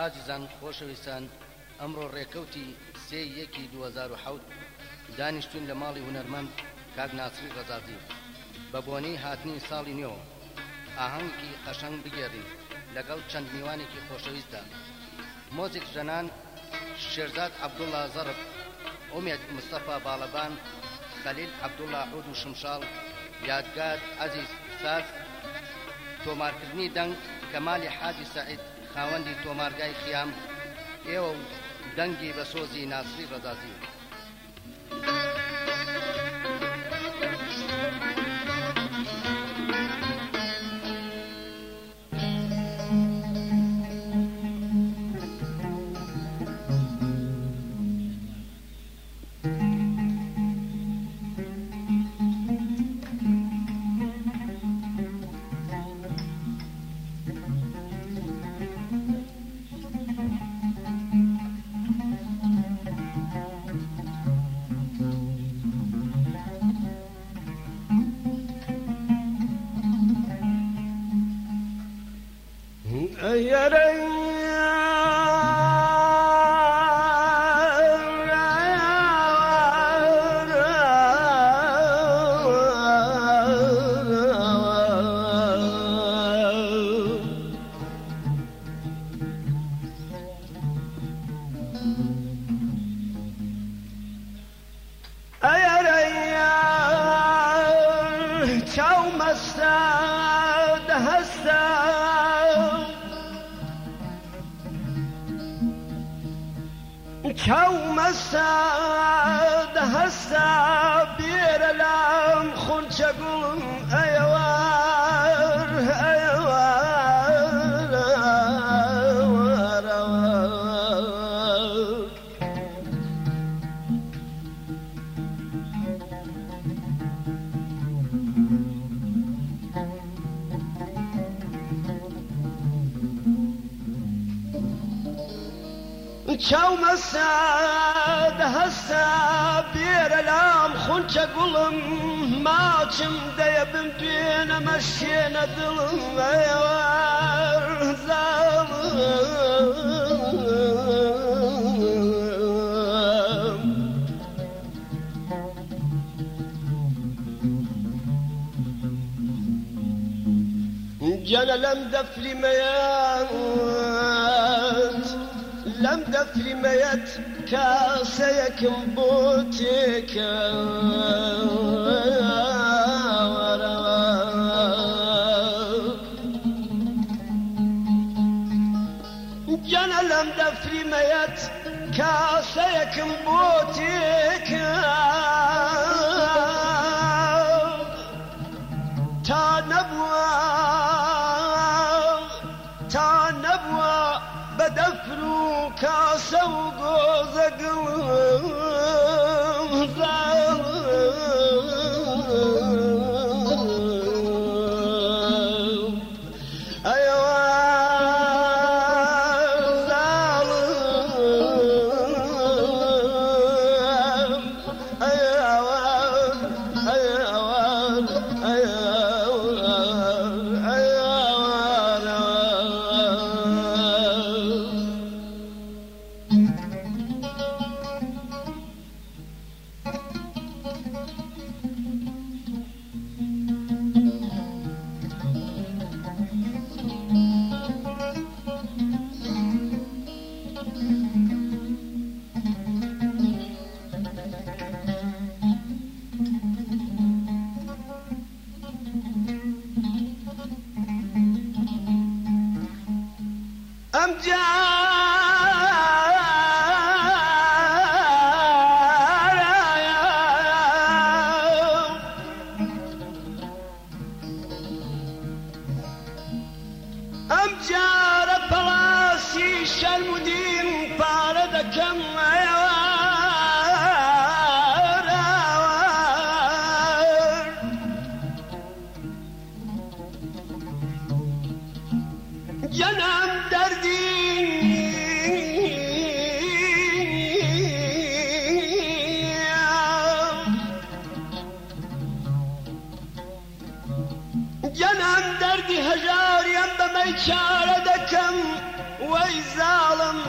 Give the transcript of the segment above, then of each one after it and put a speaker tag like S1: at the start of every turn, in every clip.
S1: ئازیزان خۆشەویستان ئەمڕۆ ڕێکەوتی 3/1/2007 دانیشتوین لە ماڵی هونەرمەند کاک ناسری ڕەزازی بە بۆنەی هاتنی ساڵی نوێ ئاهەنگێکی قەشەنگ بگێڕین لەگەڵ چەند میوانێکی خۆشەویستە مۆزیک ژەنان شێرزاد عەبدوڵڵا زەرب ئومێد مستەفا باڵەبان خەلیل عەبدوڵڵا عود و شمشاڵ یادگار عەزیز ساز تۆمارکردنی دەنگ کەمالی حاجی سەعید خاوەندی تۆمارگای خیام ئێوە و دەنگی بە سۆزی ناسری ڕەزازی
S2: چاومە ساد هەستا بێرە لام خونچە گوڵم ماچم دەیە بمتوێنە مەشێنە دڵم زاڵم جەنە لەم دەفری مەیان لم دفري ميت كاسيكم بوتيك جانا لم دفري ميت كاسيكم بوتيك تا نبوى بدفرو كاسة وقوزة وي ظالم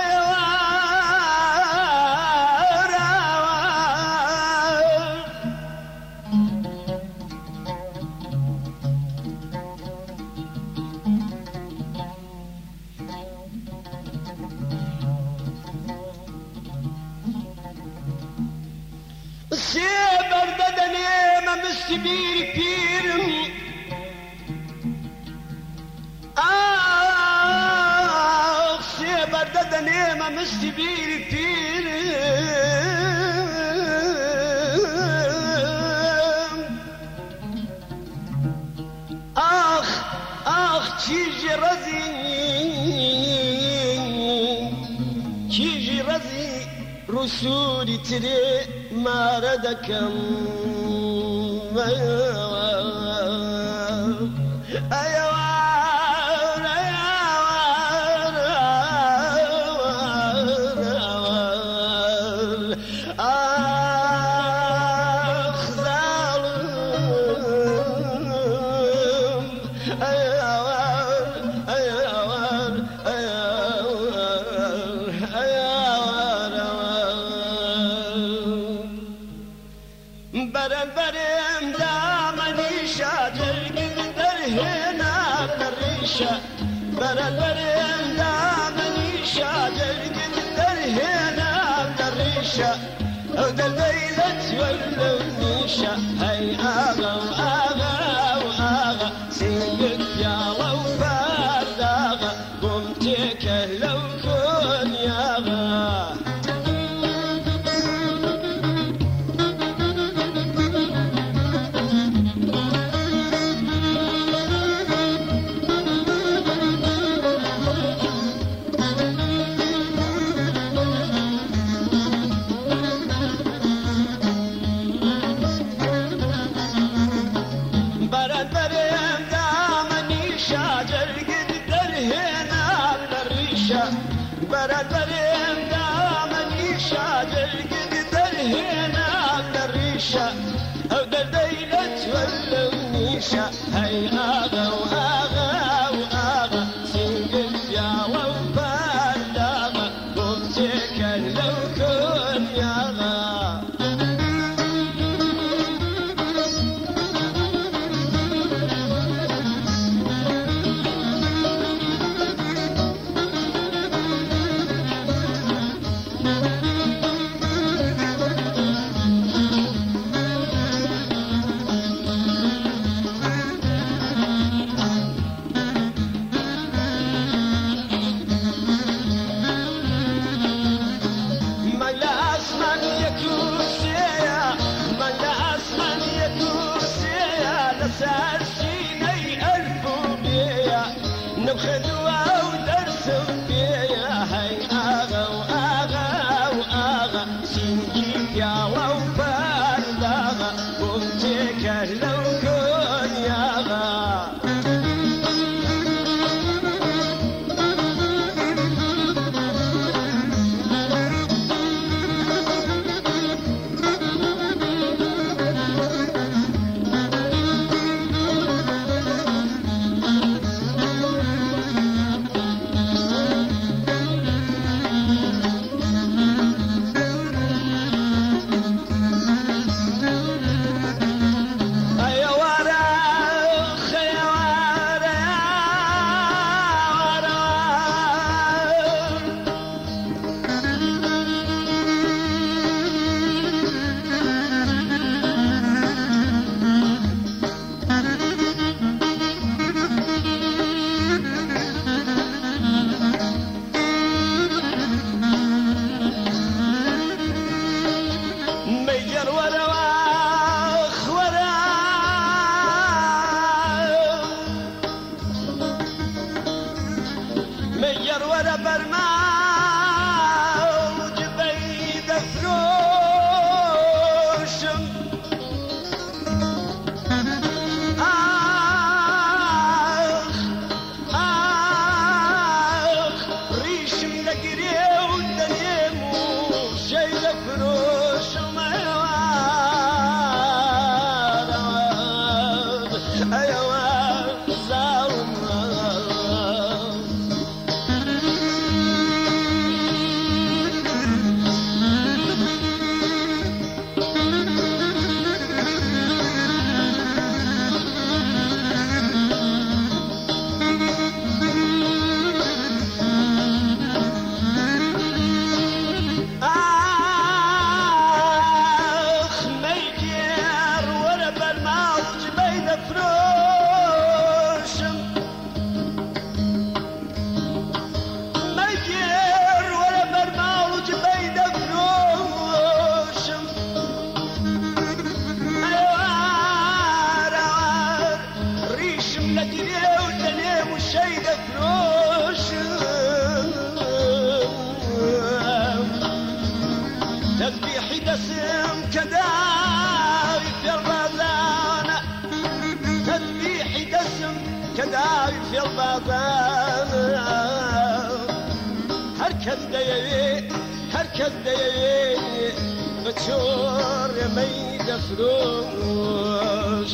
S2: سيبر ددني ما مستبير بيرم سيبر ددني ما مستبير بيرم آخ چيجي رزي رسولي تري ما ردكم برم دامني شاجر قدر هنا بالريشة برم دامني شاجر قدر هنا بالريشة ودر ليلة والنيشة هاي آغا وآغا سيقك يا وفاد آغا قمتك لو كن ياغا برم دامني شاجر قدر هنا بالريشة أو درديلة والنيشة هاي آغا وآغا سنقل يا وفاد آغا قمتك لو كن ياغا سارسيني ألف بيا نبخدوا ودرسوا بيا هاي آغا وآغا سنجيب يا وفاد آغا قمتك لو كن ياغا كداوي في البابان هركز ديوي بتشور ميد فروش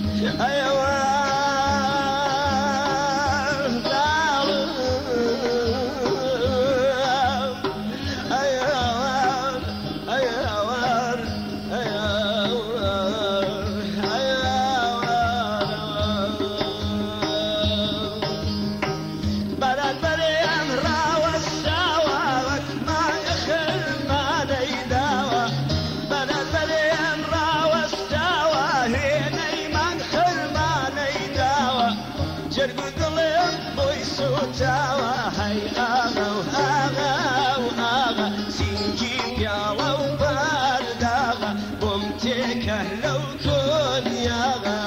S2: ايوان ظالم ايوان ايوان ايوان برد بريم راوى الساوى ما يخل ما نيداوى برد بريم راوى الساوى هيني من خل ما نيداوى جرق ظلم بويسو تاوى هاي آغا وآغا وآغا سنجيب يا وبارداغا بمتكه لو كن ياغا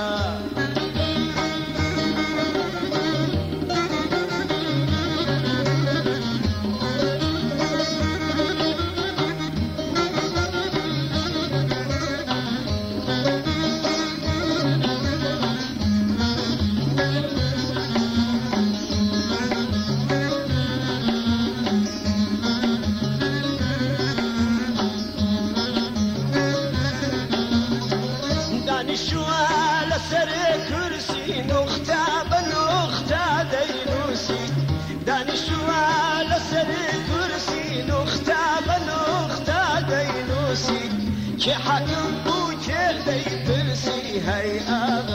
S2: دانشوا لسر كرسي نختا بنختا دينوسي دانشوا لسر كرسي نختا بنختا دينوسي كي حكم بو كي دي برسي هاي